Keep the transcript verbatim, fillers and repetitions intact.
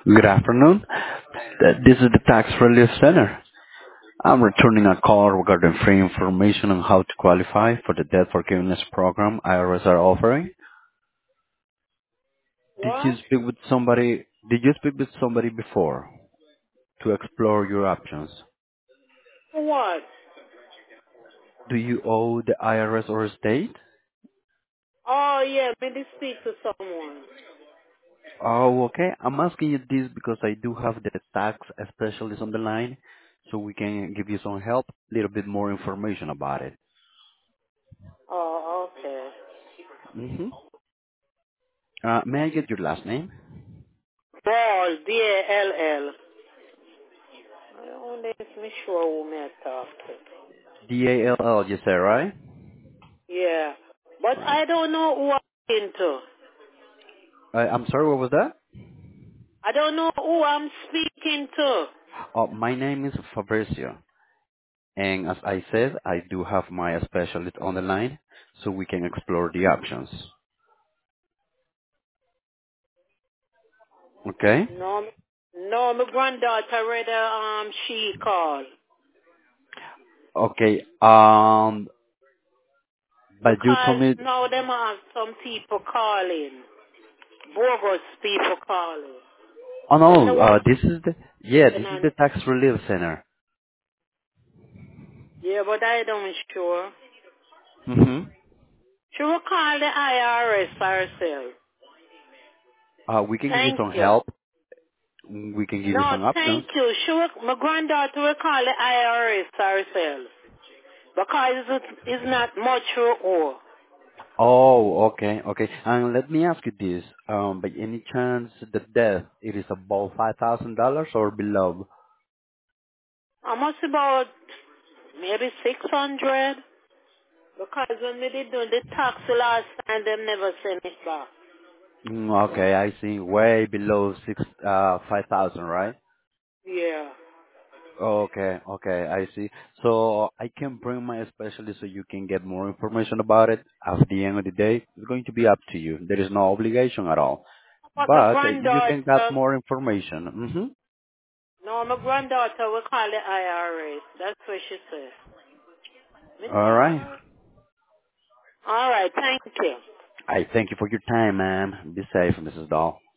Good afternoon. Th- This is the Tax Relief Center. I'm returning a call regarding free information on how to qualify for the debt forgiveness program I R S are offering. Did you What? speak with somebody? Did you speak with somebody before to explore your options? For what? Do you owe the I R S or state? Oh, yeah, me to speak to someone. Oh, okay. I'm asking you this because I do have the tax specialist on the line, so we can give you some help, a little bit more information about it. Oh, okay. Mm-hmm. Uh, may I get your last name? Ball, B A L L. I don't know if me sure who me I talk to. D A L L, you say, right? Yeah. But Right. I don't know who I'm into. I, I'm sorry, what was that? I don't know who I'm speaking to. Oh, my name is Fabrizio, and as I said, I do have my specialist on the line, so we can explore the options. Okay? No, no, my granddaughter read a um, she call. Okay, um, but you Because told me, now them have some people calling. Bogus people calling. oh Them the no, one uh, this is the, yeah, this is and the tax relief center. yeah, but I don't sure. Mm-hmm. She will call the I R S herself. Uh, we can give you Thank some you. help. We can give you No, some options. thank you. She will, my granddaughter will call the I R S herself. Because it's, it's not much for her. Oh, okay, okay. And let me ask you this, um, by any chance the debt, it is above five thousand dollars or below? How much about maybe six hundred? Because when we did do the tax last time, they never sent it back. Mm, okay, I see. Way below six, uh, five thousand, right? Yeah. Okay, okay, I see. So I can bring my specialist so you can get more information about it. At the end of the day, it's going to be up to you. There is no obligation at all. But my But uh, you can get granddaughter, more information. no, my granddaughter will call the I R S. That's what she said. Me Mm-hmm. All tell right. her. All right, thank you. I thank you for your time, ma'am. Be safe, Missus Dahl.